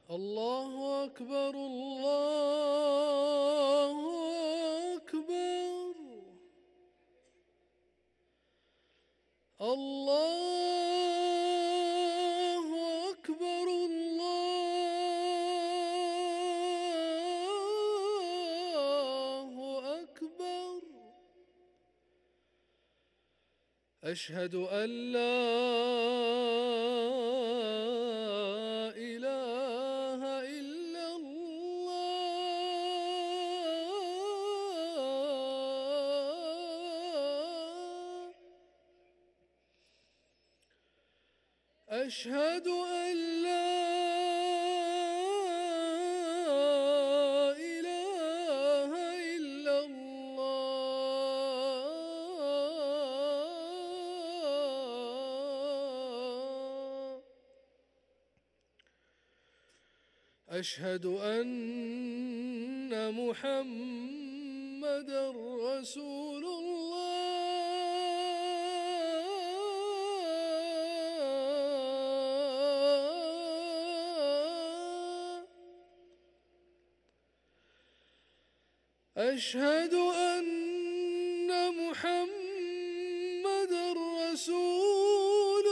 الله أكبر الله أكبر الله أكبر الله أكبر. أشهد أن لا إله إلا الله. أشهد أن لا إله إلا الله. أشهد أن محمدًا رسول الله. أشهد أن محمدًا رسول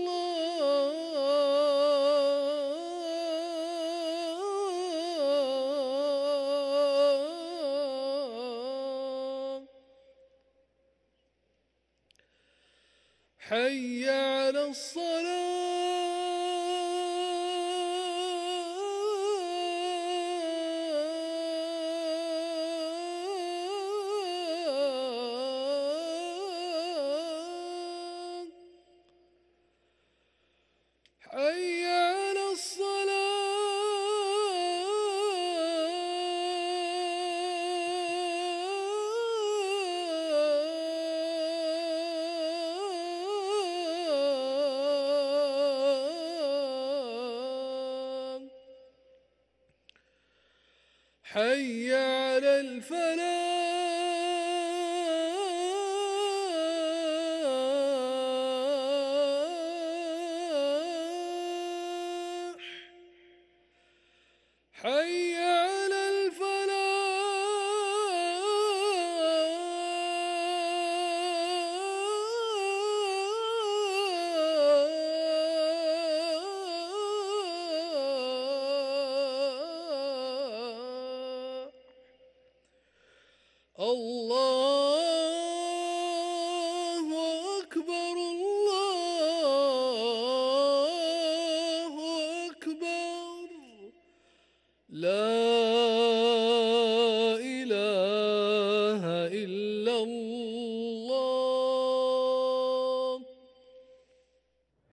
الله. حي على الصلاة. حي على الصلاة. حي على الفلاح. حي على الفلاح. الله أكبر الله أكبر. لا